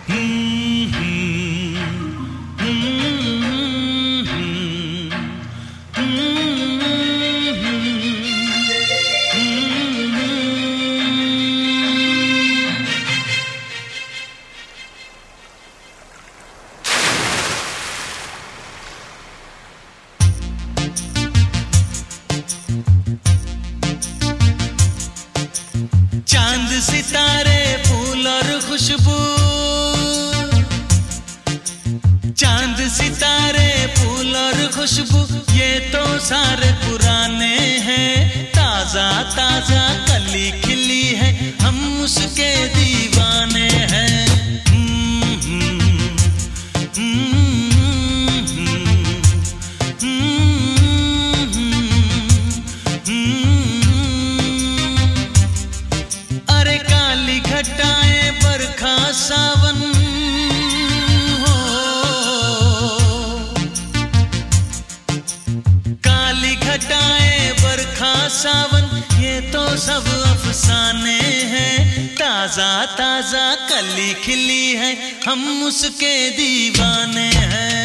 चांद सितारे फूल और खुशबू, चांद सितारे फूल और खुशबू ये तो सारे पुराने हैं। ताजा ताजा कली खिली है, हम उसके दीवाने हैं। अरे काली घटाएं बरखा सावन हो, काली घटाएं बरखा सावन ये तो सब अफसाने हैं। ताजा ताजा कली खिली है, हम उसके दीवाने हैं।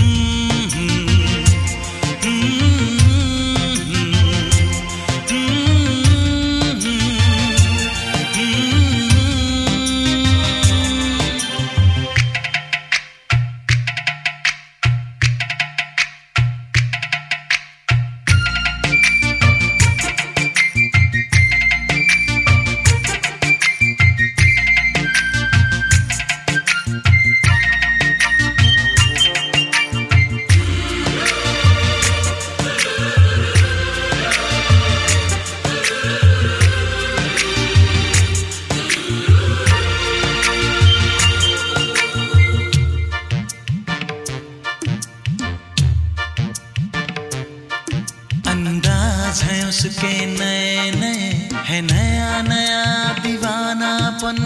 अंदाज है उसके नए नए, है नया नया दीवानापन।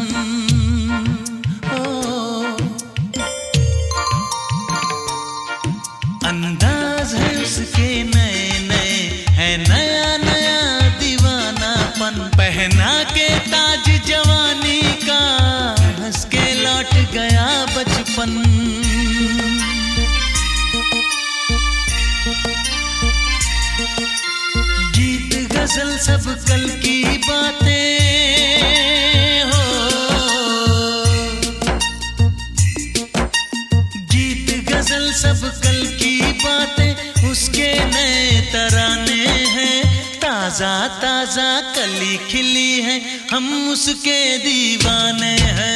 ओ अंदाज है उसके नए नए, है नया नया दीवानापन। पहना के ताज जवानी का, हंस के लौट गया बचपन। गीत गजल सब कल की बातें हो, गीत गजल सब कल की बातें उसके नए तराने हैं। ताजा ताजा कली खिली है, हम उसके दीवाने हैं।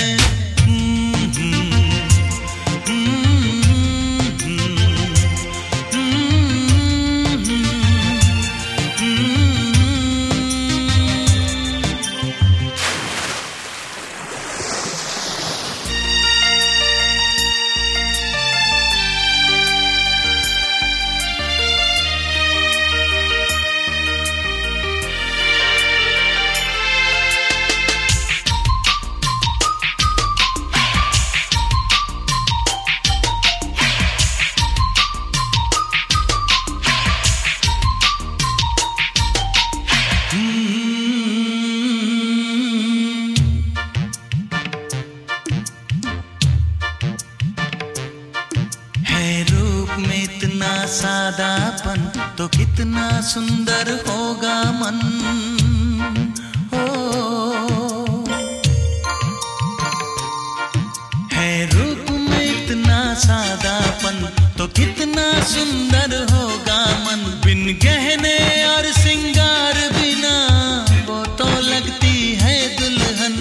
में इतना सादापन तो कितना सुंदर होगा मन। हो है रूप में इतना सादापन तो कितना सुंदर होगा मन। बिन गहने और सिंगार बिना वो तो लगती है दुल्हन।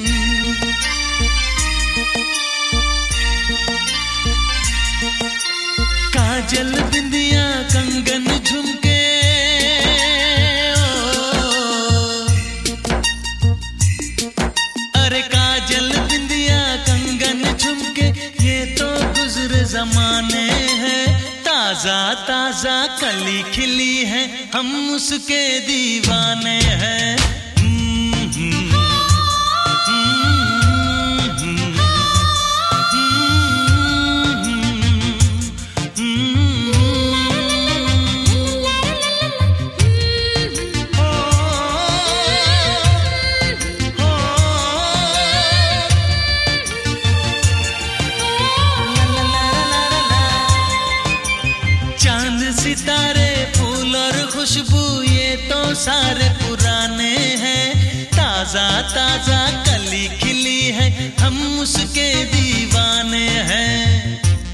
काजल बिंदिया कंगन झुमके अरे काजल बिंदिया कंगन झुमके ये तो गुजरे जमाने हैं। ताजा ताजा कली खिली है हम उसके दीवाने हैं। ताजा कली खिली है, हम उसके दीवाने हैं।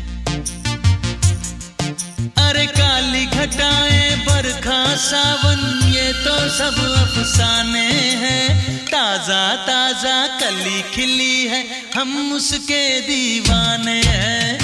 अरे काली घटाएं बरखा सावन ये तो सब अफसाने हैं। ताजा ताजा कली खिली है, हम उसके दीवाने हैं।